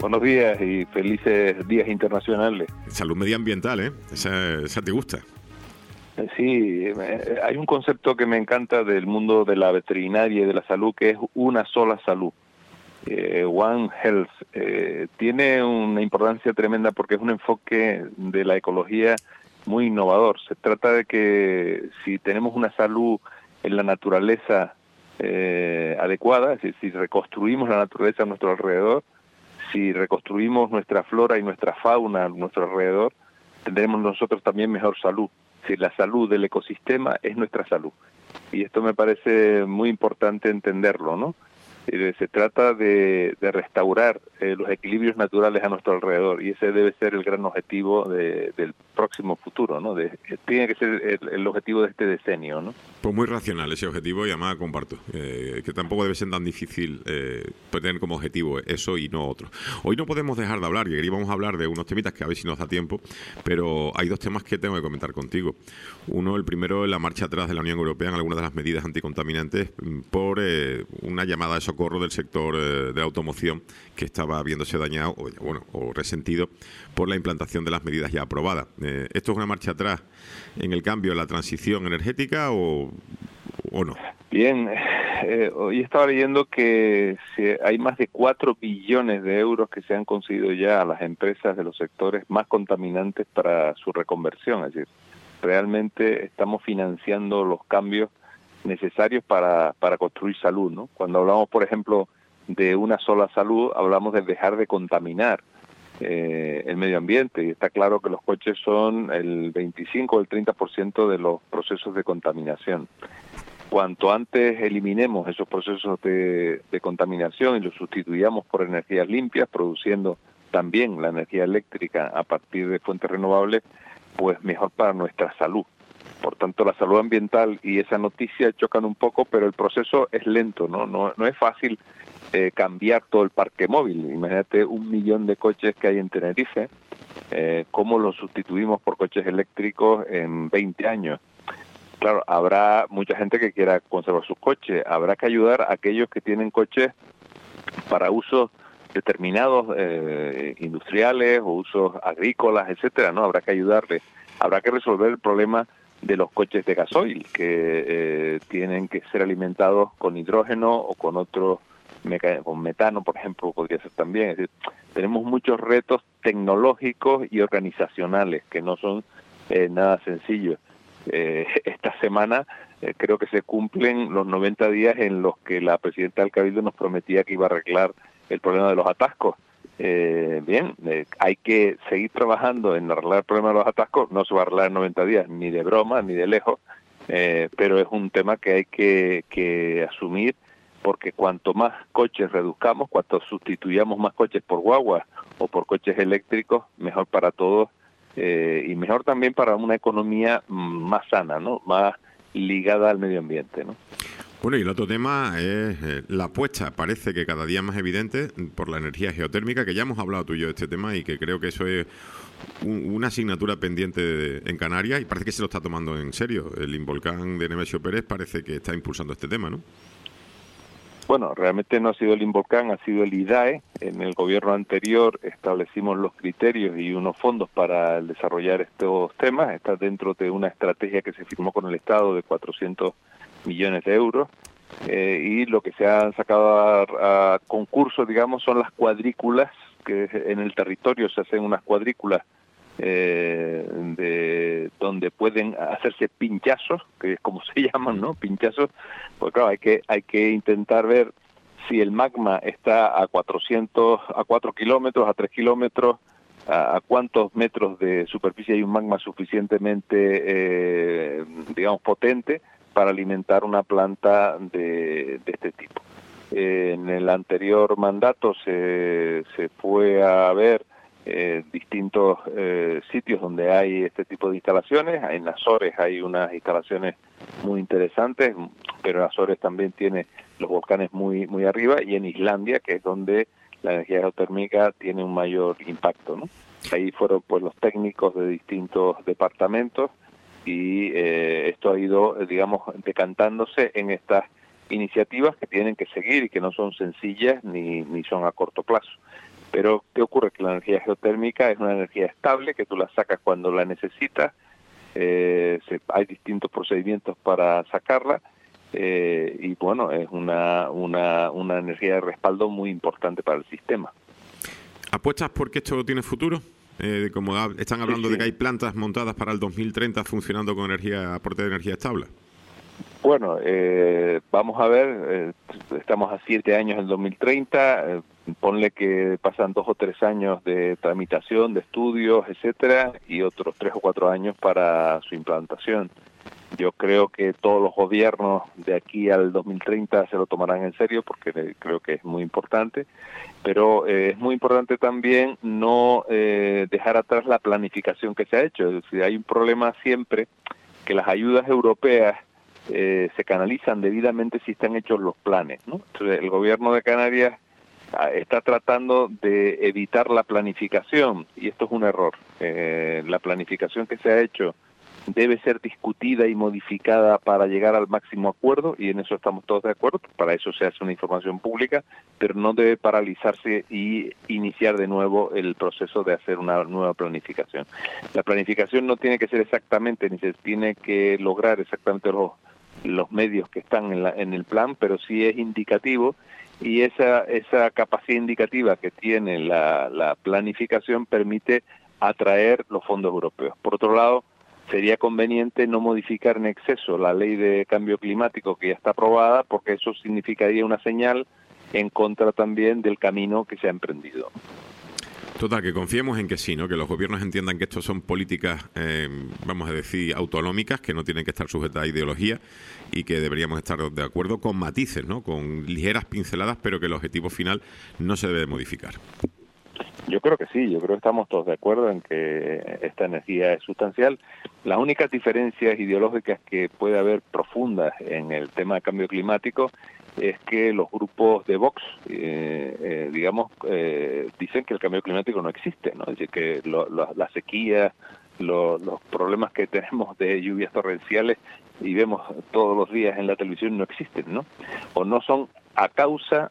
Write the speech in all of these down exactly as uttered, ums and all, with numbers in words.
Buenos días y felices días internacionales. Salud medioambiental, ¿eh? Esa, esa te gusta. Sí, hay un concepto que me encanta del mundo de la veterinaria y de la salud, que es una sola salud. Eh, One Health. Eh, tiene una importancia tremenda porque es un enfoque de la ecología muy innovador. Se trata de que si tenemos una salud en la naturaleza eh, adecuada, es decir, si reconstruimos la naturaleza a nuestro alrededor, si reconstruimos nuestra flora y nuestra fauna a nuestro alrededor, tendremos nosotros también mejor salud. Si la salud del ecosistema es nuestra salud. Y esto me parece muy importante entenderlo, ¿no? Eh, se trata de, de restaurar eh, los equilibrios naturales a nuestro alrededor, y ese debe ser el gran objetivo de, del próximo futuro, ¿no? De, tiene que ser el, el objetivo de este decenio, ¿no? Pues muy racional ese objetivo, y además comparto, eh, que tampoco debe ser tan difícil eh, tener como objetivo eso y no otro. Hoy no podemos dejar de hablar, que queríamos hablar de unos temitas que a ver si nos da tiempo, pero hay dos temas que tengo que comentar contigo. Uno, el primero, la marcha atrás de la Unión Europea en algunas de las medidas anticontaminantes por eh, una llamada de socorro del sector eh, de la automoción que estaba viéndose dañado o, bueno, o resentido por la implantación de las medidas ya aprobadas. Eh, ¿Esto es una marcha atrás en el cambio en la transición energética o, o no? Bien, eh, hoy estaba leyendo que si hay más de cuatro billones de euros que se han concedido ya a las empresas de los sectores más contaminantes para su reconversión. Es decir, realmente estamos financiando los cambios necesarios para, para construir salud, ¿no? Cuando hablamos, por ejemplo, de una sola salud, hablamos de dejar de contaminar eh, el medio ambiente, y está claro que los coches son el veinticinco o el treinta por ciento de los procesos de contaminación. Cuanto antes eliminemos esos procesos de, de contaminación y los sustituyamos por energías limpias, produciendo también la energía eléctrica a partir de fuentes renovables, pues mejor para nuestra salud. Por tanto, la salud ambiental y esa noticia chocan un poco, pero el proceso es lento, ¿no? No, no es fácil eh, cambiar todo el parque móvil. Imagínate un millón de coches que hay en Tenerife, eh, ¿cómo los sustituimos por coches eléctricos en veinte años? Claro, habrá mucha gente que quiera conservar sus coches, habrá que ayudar a aquellos que tienen coches para usos determinados, eh, industriales o usos agrícolas, etcétera, ¿no? Habrá que ayudarles, habrá que resolver el problema de los coches de gasoil, que eh, tienen que ser alimentados con hidrógeno o con otro, con metano, por ejemplo, podría ser también. Es decir, tenemos muchos retos tecnológicos y organizacionales que no son eh, nada sencillos. Eh, esta semana eh, creo que se cumplen los noventa días en los que la presidenta del Cabildo nos prometía que iba a arreglar el problema de los atascos. Eh, bien, eh, hay que seguir trabajando en arreglar el problema de los atascos. No se va a arreglar en noventa días, ni de broma, ni de lejos, eh, pero es un tema que hay que, que asumir, porque cuanto más coches reduzcamos, cuanto sustituyamos más coches por guaguas o por coches eléctricos, mejor para todos, eh, y mejor también para una economía más sana, ¿no? Más ligada al medio ambiente, ¿no? Bueno, y el otro tema es eh, la apuesta, parece que cada día más evidente, por la energía geotérmica, que ya hemos hablado tú y yo de este tema, y que creo que eso es un, una asignatura pendiente de, en Canarias, y parece que se lo está tomando en serio. El Involcán de Nemesio Pérez parece que está impulsando este tema, ¿no? Bueno, realmente no ha sido el Involcán, ha sido el I D A E. En el gobierno anterior establecimos los criterios y unos fondos para desarrollar estos temas. Está dentro de una estrategia que se firmó con el Estado de cuatrocientos millones de euros, eh, y lo que se han sacado a, a concurso, digamos, son las cuadrículas, que en el territorio se hacen unas cuadrículas eh, de donde pueden hacerse pinchazos, que es como se llaman, ¿no? Pinchazos, pues claro, hay que hay que intentar ver si el magma está a cuatrocientos, a cuatro kilómetros, a tres kilómetros, a, a cuántos metros de superficie hay un magma suficientemente, eh, digamos, potente para alimentar una planta de, de este tipo. Eh, en el anterior mandato se, se fue a ver eh, distintos eh, sitios donde hay este tipo de instalaciones. En Azores hay unas instalaciones muy interesantes, pero en Azores también tiene los volcanes muy muy arriba, y en Islandia, que es donde la energía geotérmica tiene un mayor impacto, ¿no? Ahí fueron pues los técnicos de distintos departamentos, y eh, esto ha ido, digamos, decantándose en estas iniciativas que tienen que seguir y que no son sencillas ni, ni son a corto plazo. Pero ¿qué ocurre? Que la energía geotérmica es una energía estable, que tú la sacas cuando la necesitas, eh, se, hay distintos procedimientos para sacarla, eh, y bueno, es una, una, una energía de respaldo muy importante para el sistema. ¿Apuestas porque esto tiene futuro? Eh, como están hablando sí, sí. de que hay plantas montadas para el dos mil treinta funcionando con energía, aporte de energía estable. Bueno, eh, vamos a ver, eh, estamos a siete años del dos mil treinta, eh, ponle que pasan dos o tres años de tramitación, de estudios, etcétera, y otros tres o cuatro años para su implantación. Yo creo que todos los gobiernos de aquí al dos mil treinta se lo tomarán en serio porque creo que es muy importante, pero eh, es muy importante también no eh, dejar atrás la planificación que se ha hecho. Es decir, hay un problema siempre que las ayudas europeas eh, se canalizan debidamente si están hechos los planes, ¿no? Entonces, el gobierno de Canarias está tratando de evitar la planificación y esto es un error. Eh, la planificación que se ha hecho debe ser discutida y modificada para llegar al máximo acuerdo, y en eso estamos todos de acuerdo, para eso se hace una información pública, pero no debe paralizarse y iniciar de nuevo el proceso de hacer una nueva planificación. La planificación no tiene que ser exactamente, ni se tiene que lograr exactamente los, los medios que están en, la, en el plan, pero sí es indicativo, y esa, esa capacidad indicativa que tiene la, la planificación permite atraer los fondos europeos. Por otro lado, sería conveniente no modificar en exceso la ley de cambio climático que ya está aprobada, porque eso significaría una señal en contra también del camino que se ha emprendido. Total, que confiemos en que sí, ¿no? Que los gobiernos entiendan que esto son políticas, eh, vamos a decir, autonómicas, que no tienen que estar sujetas a ideología y que deberíamos estar de acuerdo con matices, ¿no? Con ligeras pinceladas, pero que el objetivo final no se debe modificar. Yo creo que sí, yo creo que estamos todos de acuerdo en que esta energía es sustancial. Las únicas diferencias ideológicas que puede haber profundas en el tema de cambio climático es que los grupos de Vox, eh, eh, digamos, eh, dicen que el cambio climático no existe, ¿no? Es decir, que lo, lo, la sequía, lo, los problemas que tenemos de lluvias torrenciales y vemos todos los días en la televisión no existen, ¿no? O no son a causa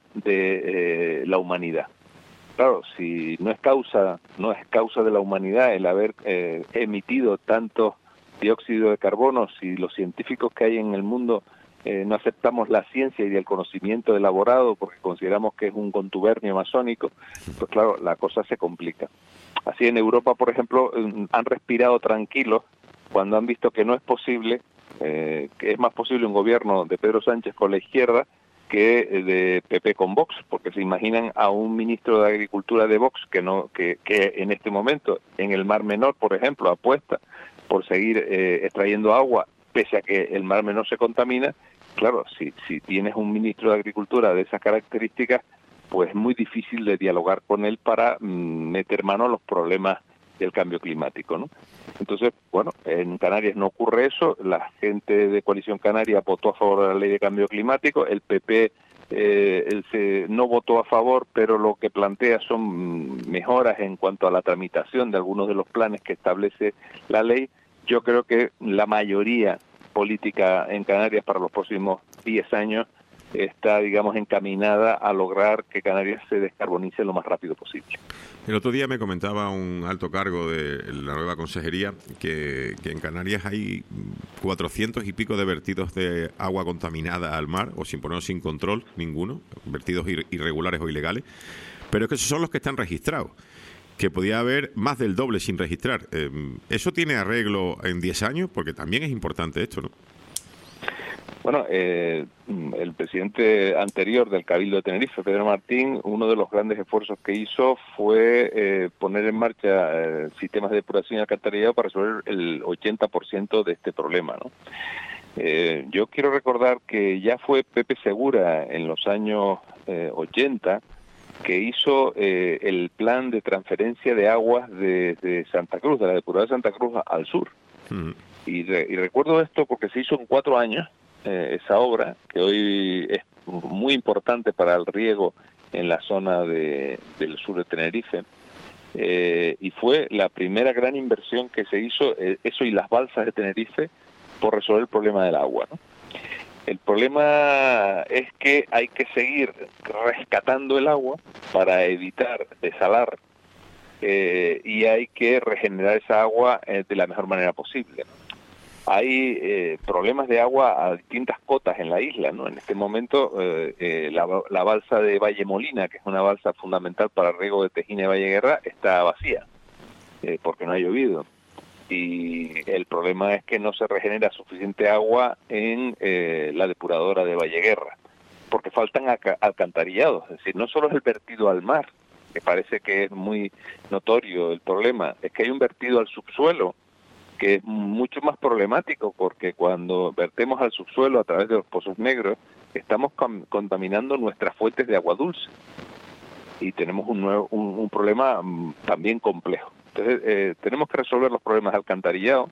de eh, la humanidad. Claro, si no es causa, no es causa de la humanidad el haber eh, emitido tanto dióxido de carbono, si los científicos que hay en el mundo eh, no aceptamos la ciencia y el conocimiento elaborado porque consideramos que es un contubernio masónico, pues claro, la cosa se complica. Así en Europa, por ejemplo, han respirado tranquilos cuando han visto que no es posible, eh, que es más posible un gobierno de Pedro Sánchez con la izquierda que de P P con Vox, porque se imaginan a un ministro de Agricultura de Vox que no que, que en este momento en el Mar Menor, por ejemplo, apuesta por seguir eh, extrayendo agua, pese a que el Mar Menor se contamina. Claro, si, si tienes un ministro de Agricultura de esas características, pues es muy difícil de dialogar con él para mm, meter mano a los problemas del cambio climático, ¿no? Entonces, bueno, en Canarias no ocurre eso, la gente de Coalición Canaria votó a favor de la ley de cambio climático, el P P eh, él se, no votó a favor, pero lo que plantea son mejoras en cuanto a la tramitación de algunos de los planes que establece la ley. Yo creo que la mayoría política en Canarias para los próximos diez años está, digamos, encaminada a lograr que Canarias se descarbonice lo más rápido posible. El otro día me comentaba un alto cargo de la nueva consejería que, que en Canarias hay cuatrocientos y pico de vertidos de agua contaminada al mar, o sin poner sin control ninguno, vertidos ir, irregulares o ilegales, pero es que esos son los que están registrados, que podía haber más del doble sin registrar. Eh, ¿Eso tiene arreglo en diez años? Porque también es importante esto, ¿no? Bueno, eh, el presidente anterior del Cabildo de Tenerife, Pedro Martín, uno de los grandes esfuerzos que hizo fue eh, poner en marcha eh, sistemas de depuración y alcantarillado para resolver el ochenta por ciento de este problema, ¿no? Eh, yo quiero recordar que ya fue Pepe Segura en los años eh, ochenta que hizo eh, el plan de transferencia de aguas de, de Santa Cruz, de la depuradora de Santa Cruz al sur. Mm. Y, re, y recuerdo esto porque se hizo en cuatro años, Eh, esa obra, que hoy es muy importante para el riego en la zona de, del sur de Tenerife, eh, y fue la primera gran inversión que se hizo, eh, eso y las balsas de Tenerife, por resolver el problema del agua, ¿no? El problema es que hay que seguir rescatando el agua para evitar desalar eh, y hay que regenerar esa agua eh, de la mejor manera posible. Hay eh, problemas de agua a distintas cotas en la isla, ¿no? En este momento eh, eh, la, la balsa de Valle Molina, que es una balsa fundamental para el riego de Tejina y Valle Guerra, está vacía eh, porque no ha llovido. Y el problema es que no se regenera suficiente agua en eh, la depuradora de Valle Guerra, porque faltan alcantarillados. Es decir, no solo es el vertido al mar, que parece que es muy notorio el problema, es que hay un vertido al subsuelo que es mucho más problemático, porque cuando vertemos al subsuelo a través de los pozos negros, estamos contaminando nuestras fuentes de agua dulce y tenemos un, nuevo, un, un problema um, también complejo. Entonces, eh, tenemos que resolver los problemas de alcantarillado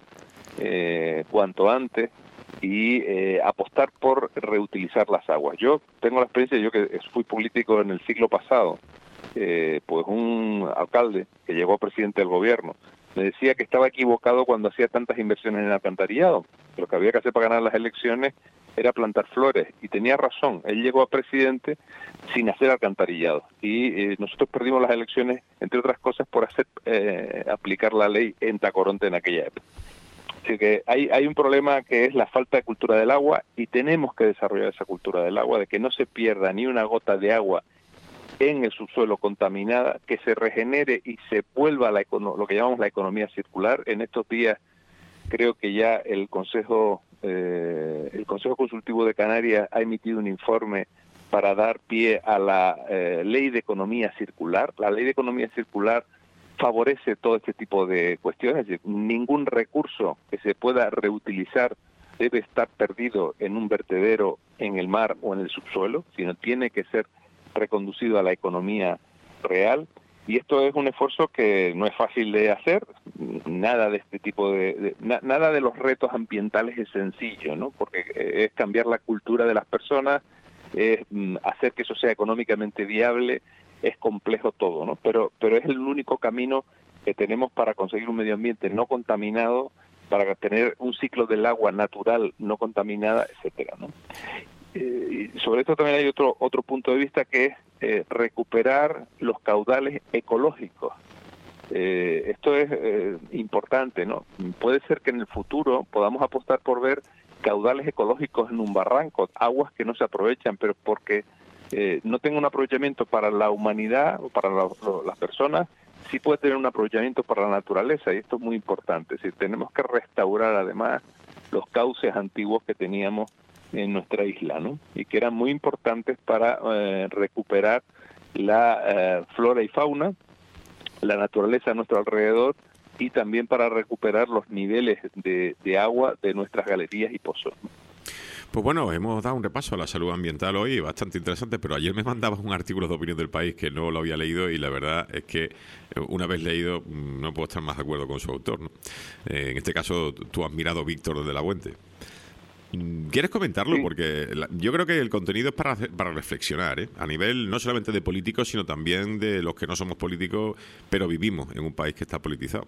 eh, cuanto antes y eh, apostar por reutilizar las aguas. Yo tengo la experiencia, yo que fui político en el siglo pasado, eh, pues un alcalde que llegó a presidente del gobierno me decía que estaba equivocado cuando hacía tantas inversiones en alcantarillado. Lo que había que hacer para ganar las elecciones era plantar flores, y tenía razón. Él llegó a presidente sin hacer alcantarillado, y eh, nosotros perdimos las elecciones, entre otras cosas, por hacer eh, aplicar la ley en Tacoronte en aquella época. Así que hay, hay un problema que es la falta de cultura del agua, y tenemos que desarrollar esa cultura del agua, de que no se pierda ni una gota de agua en el subsuelo contaminada, que se regenere y se vuelva a la lo que llamamos la economía circular. En estos días creo que ya el Consejo eh, el Consejo Consultivo de Canarias ha emitido un informe para dar pie a la eh, ley de economía circular. La ley de economía circular favorece todo este tipo de cuestiones, es decir, ningún recurso que se pueda reutilizar debe estar perdido en un vertedero, en el mar o en el subsuelo, sino tiene que ser reconducido a la economía real. Y esto es un esfuerzo que no es fácil de hacer. Nada de este tipo de, de na, nada de los retos ambientales es sencillo, ¿no? Porque es cambiar la cultura de las personas, es mm, hacer que eso sea económicamente viable, es complejo todo, ¿no? Pero pero es el único camino que tenemos para conseguir un medio ambiente no contaminado, para tener un ciclo del agua natural no contaminada, etcétera, ¿no? Eh, y sobre esto también hay otro otro punto de vista, que es eh, recuperar los caudales ecológicos. Eh, esto es eh, importante, ¿no? Puede ser que en el futuro podamos apostar por ver caudales ecológicos en un barranco, aguas que no se aprovechan, pero porque eh, no tenga un aprovechamiento para la humanidad o para la, lo, las personas, sí puede tener un aprovechamiento para la naturaleza, y esto es muy importante. Es decir, tenemos que restaurar además los cauces antiguos que teníamos en nuestra isla, ¿no? Y que eran muy importantes para eh, recuperar la eh, flora y fauna, la naturaleza a nuestro alrededor, y también para recuperar los niveles de, de agua de nuestras galerías y pozos, ¿no? Pues bueno, hemos dado un repaso a la salud ambiental hoy, bastante interesante, pero ayer me mandabas un artículo de Opinión del País que no lo había leído, y la verdad es que una vez leído no puedo estar más de acuerdo con su autor, ¿no? Eh, en este caso, tu admirado Víctor de la Fuente. ¿Quieres comentarlo? Sí. Porque la, yo creo que el contenido es para, para reflexionar, ¿eh? A nivel no solamente de políticos, sino también de los que no somos políticos, pero vivimos en un país que está politizado.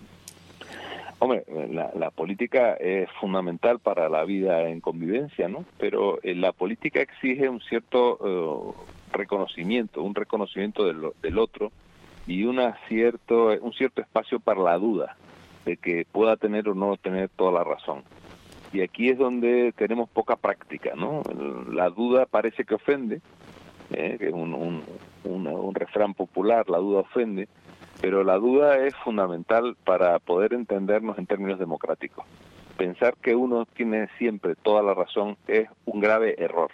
Hombre, la, la política es fundamental para la vida en convivencia, ¿no? Pero eh, la política exige un cierto uh, reconocimiento, un reconocimiento del, del otro, y una cierto, un cierto espacio para la duda, de que pueda tener o no tener toda la razón. Y aquí es donde tenemos poca práctica, ¿no? La duda parece que ofende, ¿eh? Que es un, un, un, un refrán popular, la duda ofende, pero la duda es fundamental para poder entendernos en términos democráticos. Pensar que uno tiene siempre toda la razón es un grave error.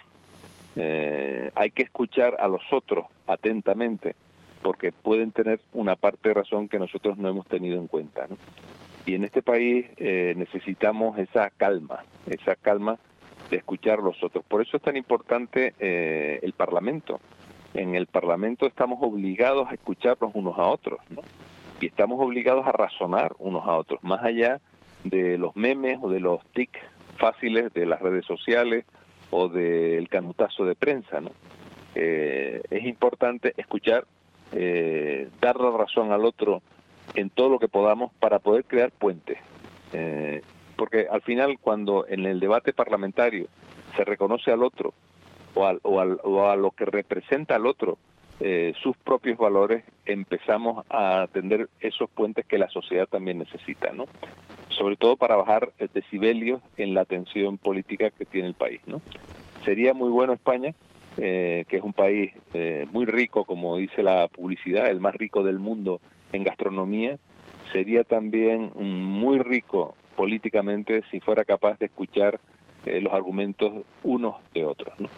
Eh, hay que escuchar a los otros atentamente, porque pueden tener una parte de razón que nosotros no hemos tenido en cuenta, ¿no? Y en este país eh, necesitamos esa calma, esa calma de escuchar a los otros. Por eso es tan importante eh, el Parlamento. En el Parlamento estamos obligados a escucharnos unos a otros, ¿no? Y estamos obligados a razonar unos a otros, más allá de los memes o de los tics fáciles de las redes sociales o del canutazo de prensa, ¿no? Eh, es importante escuchar, eh, dar la razón al otro en todo lo que podamos para poder crear puentes. Eh, porque al final, cuando en el debate parlamentario se reconoce al otro o, al, o, al, o a lo que representa al otro eh, sus propios valores, empezamos a atender esos puentes que la sociedad también necesita, ¿no? Sobre todo para bajar decibelios en la tensión política que tiene el país, ¿no? Sería muy bueno España, eh, que es un país eh, muy rico, como dice la publicidad, el más rico del mundo en gastronomía, sería también muy rico políticamente si fuera capaz de escuchar eh, los argumentos unos de otros, ¿no?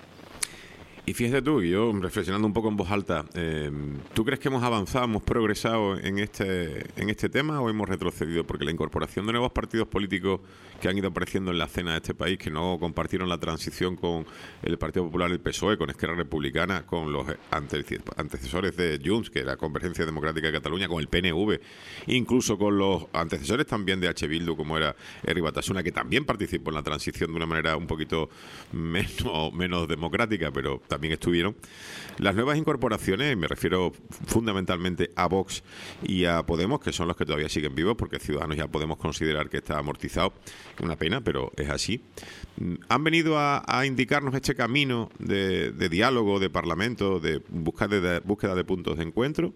Y fíjate tú, yo reflexionando un poco en voz alta, eh, ¿tú crees que hemos avanzado, hemos progresado en este en este tema o hemos retrocedido? Porque la incorporación de nuevos partidos políticos que han ido apareciendo en la escena de este país, que no compartieron la transición con el Partido Popular, el P S O E, con Esquerra Republicana, con los antecesores de Junts, que era Convergencia Democrática de Cataluña, con el P N V, incluso con los antecesores también de H. Bildu, como era Herri Batasuna, que también participó en la transición de una manera un poquito menos, menos democrática, pero también estuvieron. Las nuevas incorporaciones, me refiero fundamentalmente a Vox y a Podemos, que son los que todavía siguen vivos, porque Ciudadanos ya podemos considerar que está amortizado. Una pena, pero es así. Han venido a, a indicarnos este camino de, de diálogo, de parlamento, de búsqueda de, búsqueda de puntos de encuentro,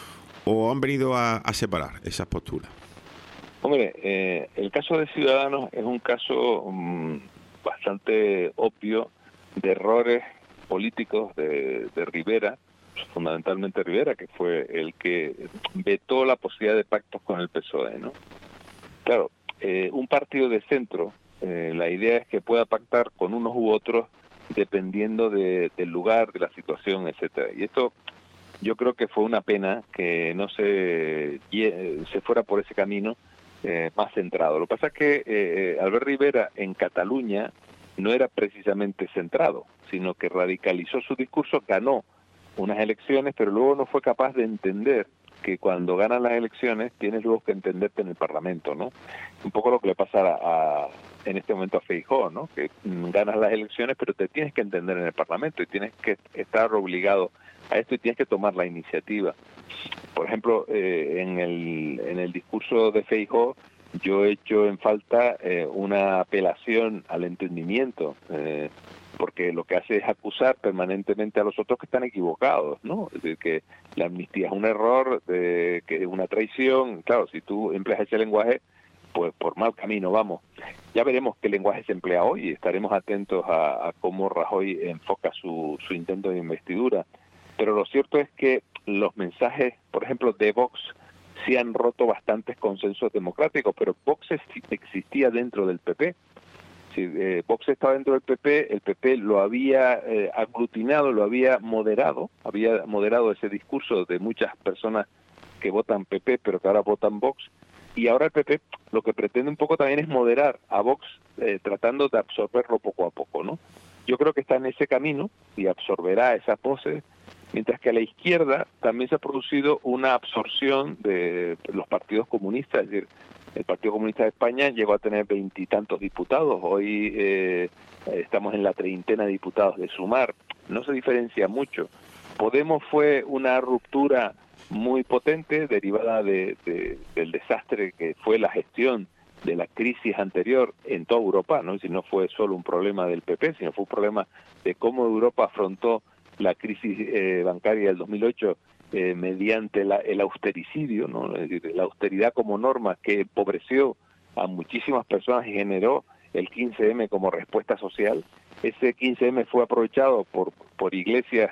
o han venido a, a separar esas posturas. Hombre, eh, el caso de Ciudadanos es un caso um, bastante obvio de errores políticos de, de Rivera, fundamentalmente Rivera, que fue el que vetó la posibilidad de pactos con el P S O E, ¿no? Claro, eh, un partido de centro, eh, la idea es que pueda pactar con unos u otros dependiendo de, del lugar, de la situación, etcétera. Y esto yo creo que fue una pena que no se, se fuera por ese camino eh, más centrado. Lo que pasa es que eh, Albert Rivera en Cataluña no era precisamente centrado, sino que radicalizó su discurso, ganó unas elecciones, pero luego no fue capaz de entender que cuando ganan las elecciones tienes luego que entenderte en el Parlamento, ¿no? Un poco lo que le pasa a, a, en este momento a Feijóo, ¿no? Que mm, ganas las elecciones, pero te tienes que entender en el Parlamento y tienes que estar obligado a esto y tienes que tomar la iniciativa. Por ejemplo, eh, en el en el discurso de Feijóo yo he hecho en falta eh, una apelación al entendimiento, eh, porque lo que hace es acusar permanentemente a los otros que están equivocados, ¿no? Es decir, que la amnistía es un error, de, que es una traición. Claro, si tú empleas ese lenguaje, pues por mal camino vamos. Ya veremos qué lenguaje se emplea hoy y estaremos atentos a, a cómo Rajoy enfoca su, su intento de investidura. Pero lo cierto es que los mensajes, por ejemplo, de Vox, sí han roto bastantes consensos democráticos, pero Vox existía dentro del P P. Si eh, Vox estaba dentro del P P, el P P lo había eh, aglutinado, lo había moderado, había moderado ese discurso de muchas personas que votan P P, pero que ahora votan Vox, y ahora el P P lo que pretende un poco también es moderar a Vox, eh, tratando de absorberlo poco a poco, ¿no? Yo creo que está en ese camino y absorberá esas voces, mientras que a la izquierda también se ha producido una absorción de los partidos comunistas. Es decir, el Partido Comunista de España llegó a tener veintitantos diputados, hoy eh, estamos en la treintena de diputados de Sumar, no se diferencia mucho. Podemos fue una ruptura muy potente derivada de, de, del desastre que fue la gestión de la crisis anterior en toda Europa, ¿no? Si no fue solo un problema del P P, sino fue un problema de cómo Europa afrontó la crisis eh, bancaria del dos mil ocho eh, mediante la, el austericidio, ¿no? Es decir, la austeridad como norma que empobreció a muchísimas personas y generó el quince eme como respuesta social. Ese quince eme fue aprovechado por, por Iglesias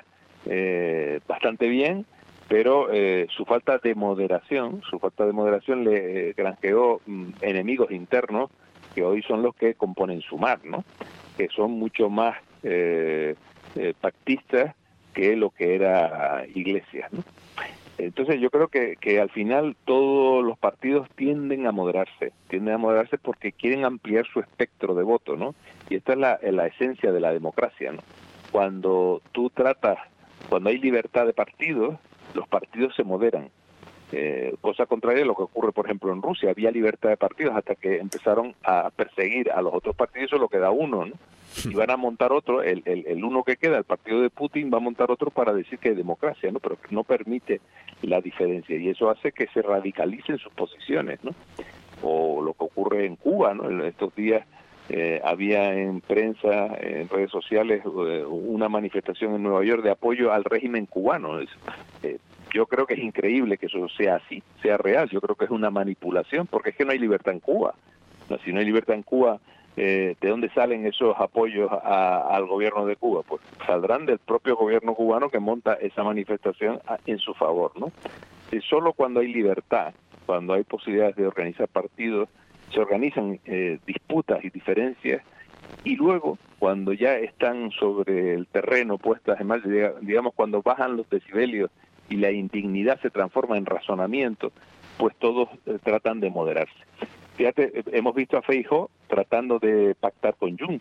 eh, bastante bien, pero eh, su falta de moderación, su falta de moderación le eh, granjeó mm, enemigos internos que hoy son los que componen Sumar, ¿no? Que son mucho más eh, eh, pactistas que lo que era Iglesias, ¿no? Entonces yo creo que, que al final todos los partidos tienden a moderarse, tienden a moderarse porque quieren ampliar su espectro de voto, ¿no? Y esta es la, la esencia de la democracia, ¿no? Cuando tú tratas, cuando hay libertad de partidos, los partidos se moderan. Eh, cosa contraria a lo que ocurre, por ejemplo, en Rusia. Había libertad de partidos hasta que empezaron a perseguir a los otros partidos, solo queda uno, ¿no? Y van a montar otro, el, el, el uno que queda, el partido de Putin, va a montar otro para decir que es democracia, ¿no? Pero que no permite la diferencia, y eso hace que se radicalicen sus posiciones, ¿no? O lo que ocurre en Cuba, ¿no? En estos días Eh, había en prensa, en redes sociales, eh, una manifestación en Nueva York de apoyo al régimen cubano. Es, eh, yo creo que es increíble que eso sea así, sea real. Yo creo que es una manipulación, porque es que no hay libertad en Cuba. No, si no hay libertad en Cuba, eh, ¿de dónde salen esos apoyos a, al gobierno de Cuba? Pues saldrán del propio gobierno cubano que monta esa manifestación a, en su favor, ¿no? Y solo cuando hay libertad, cuando hay posibilidades de organizar partidos, se organizan eh, disputas y diferencias, y luego, cuando ya están sobre el terreno puestas, además, digamos, cuando bajan los decibelios y la indignidad se transforma en razonamiento, pues todos eh, tratan de moderarse. Fíjate, hemos visto a Feijóo tratando de pactar con Junts,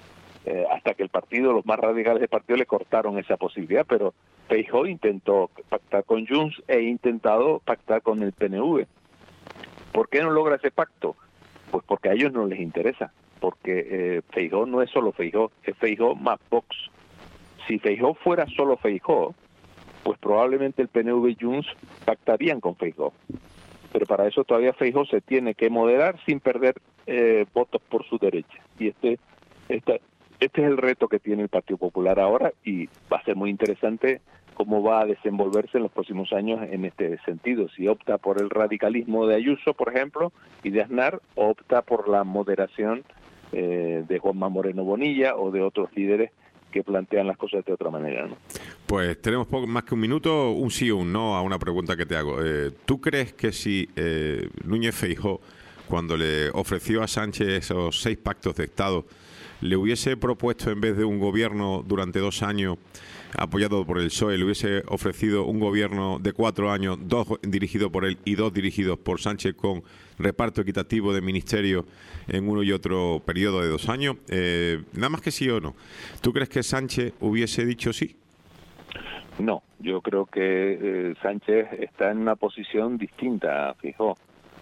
eh, hasta que el partido, los más radicales del partido le cortaron esa posibilidad, pero Feijóo intentó pactar con Junts e intentado pactar con el P N V. ¿Por qué no logra ese pacto? Pues porque a ellos no les interesa, porque eh, Feijóo no es solo Feijóo, es Feijóo más Vox. Si Feijóo fuera solo Feijóo, pues probablemente el P N V y Junts pactarían con Feijóo. Pero para eso todavía Feijóo se tiene que moderar sin perder eh, votos por su derecha. Y este, este, este es el reto que tiene el Partido Popular ahora, y va a ser muy interesante cómo va a desenvolverse en los próximos años en este sentido. Si opta por el radicalismo de Ayuso, por ejemplo, y de Aznar, o opta por la moderación eh, de Juanma Moreno Bonilla o de otros líderes que plantean las cosas de otra manera, ¿no? Pues tenemos poco más que un minuto, un sí o un no a una pregunta que te hago. Eh, ¿Tú crees que si eh, Núñez Feijóo, cuando le ofreció a Sánchez esos seis pactos de Estado, le hubiese propuesto, en vez de un gobierno durante dos años apoyado por el P S O E, le hubiese ofrecido un gobierno de cuatro años, dos dirigidos por él y dos dirigidos por Sánchez, con reparto equitativo de ministerios en uno y otro periodo de dos años? Eh, nada más que sí o no. ¿Tú crees que Sánchez hubiese dicho sí? No, yo creo que eh, Sánchez está en una posición distinta a Feijóo.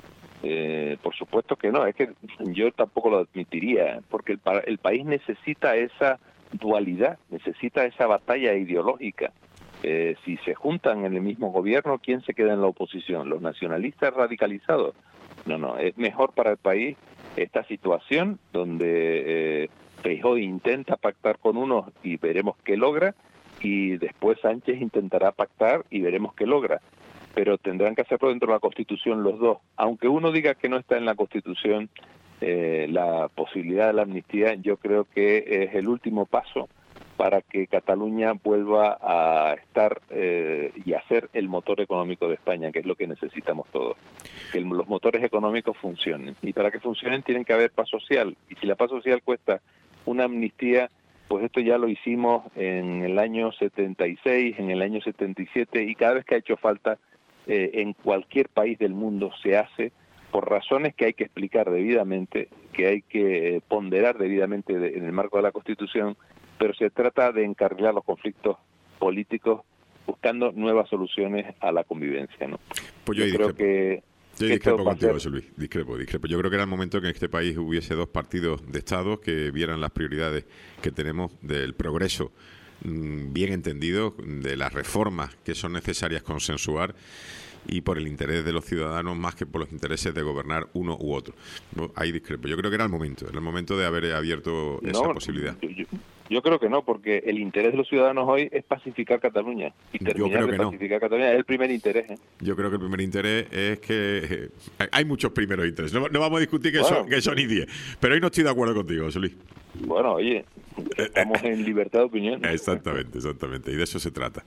Eh, por supuesto que no, es que yo tampoco lo admitiría, porque el, el país necesita esa dualidad, necesita esa batalla ideológica. Eh, si se juntan en el mismo gobierno, ¿quién se queda en la oposición? ¿Los nacionalistas radicalizados? No, no, es mejor para el país esta situación donde eh, Feijóo intenta pactar con unos y veremos qué logra, y después Sánchez intentará pactar y veremos qué logra. Pero tendrán que hacerlo dentro de la Constitución los dos. Aunque uno diga que no está en la Constitución eh, la posibilidad de la amnistía, yo creo que es el último paso para que Cataluña vuelva a estar eh, y a ser el motor económico de España, que es lo que necesitamos todos. Que el, los motores económicos funcionen. Y para que funcionen tienen que haber paz social. Y si la paz social cuesta una amnistía, pues esto ya lo hicimos en el año setenta y seis, en el año setenta y siete, y cada vez que ha hecho falta, eh, en cualquier país del mundo se hace, por razones que hay que explicar debidamente, que hay que ponderar debidamente de, en el marco de la Constitución, pero se trata de encarrilar los conflictos políticos buscando nuevas soluciones a la convivencia, ¿no? Pues yo, yo creo que... Yo discrepo contigo, José Luis, discrepo, discrepo. Yo creo que era el momento que en este país hubiese dos partidos de Estado que vieran las prioridades que tenemos del progreso mmm, bien entendido, de las reformas que son necesarias consensuar, y por el interés de los ciudadanos más que por los intereses de gobernar uno u otro. Ahí discrepo. Yo creo que era el momento, era el momento de haber abierto esa no, posibilidad. Yo, yo, yo creo que no, porque el interés de los ciudadanos hoy es pacificar Cataluña. Y terminar de pacificar no. Cataluña es el primer interés. ¿eh? Yo creo que el primer interés es que... Eh, hay muchos primeros intereses. No, no vamos a discutir que, bueno, son, que son y diez. Pero hoy no estoy de acuerdo contigo, José Luis. Bueno, oye, estamos en libertad de opinión. Exactamente, exactamente. Y de eso se trata.